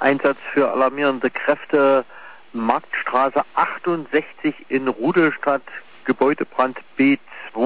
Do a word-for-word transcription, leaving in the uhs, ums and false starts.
Einsatz für alarmierende Kräfte, Marktstraße achtundsechzig in Rudolstadt, Gebäudebrand B